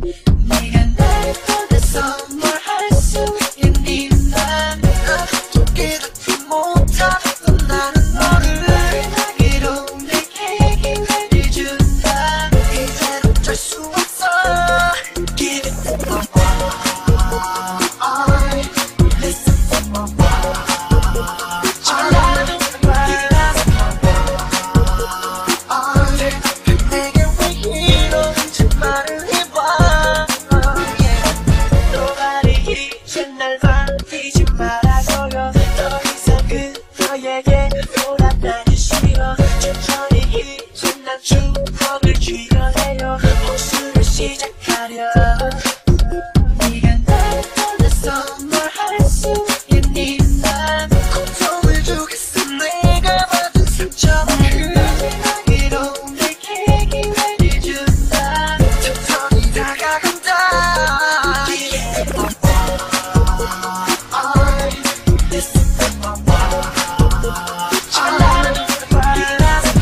네가 날 보내서 뭘 할 수 있니 난 토끼같이 못하던 나는 너를 나기로 내게 기회를 준다 이제는 어쩔 수 없어 Give it to my heart Listen to my heart 전화도 말하지 내게 왜 이러는지 말을 해봐 너가리 이제 날 만지지 말아줘요 더 이상 그녀에게 돌아다니기 싫어 천천히 이제 난 추억을 쥐어내요 복수를 시작하려 네가 날 떠나서 뭘 할 수 있니 난 고통을 주겠어 내가 받은 상처만큼 나기로 내게 기회를 준다 천천히 다가간다 Listen to my heart 전화도 말하지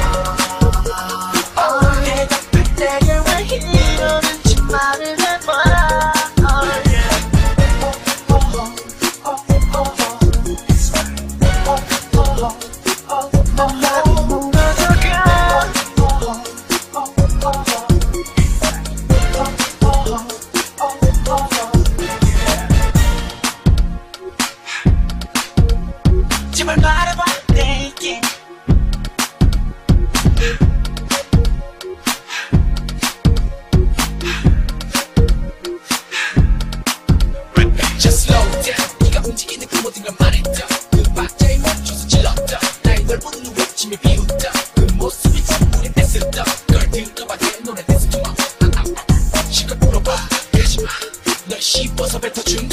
내게 왜 이러는지 말을 해봐 나도 무너져가 제발 말해봐 내게 Just slow down 네가 움직이는 그 모든 걸 말했다 그 박자에 멈춰서 질렀다 나의 널 보는 눈 외침이 비웃다 그 모습이 참 우린 댄스다 걸 들어봐 내 노래 댄스 좋아 시간 물어봐 가지마 널 씹어서 뱉어준다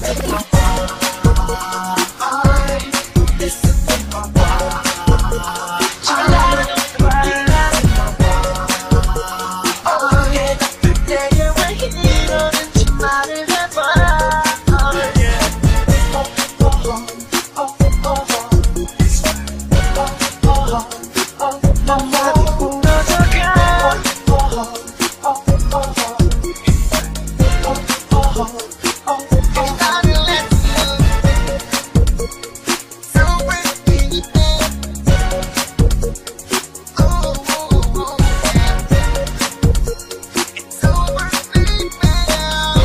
Listen to my heart 전화도 말하지 내게 왜 이러는지 말을 해봐 나도 무너져가 나는 let's so pretty It's over now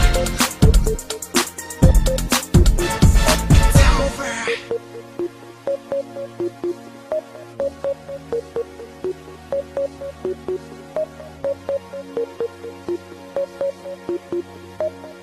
It's over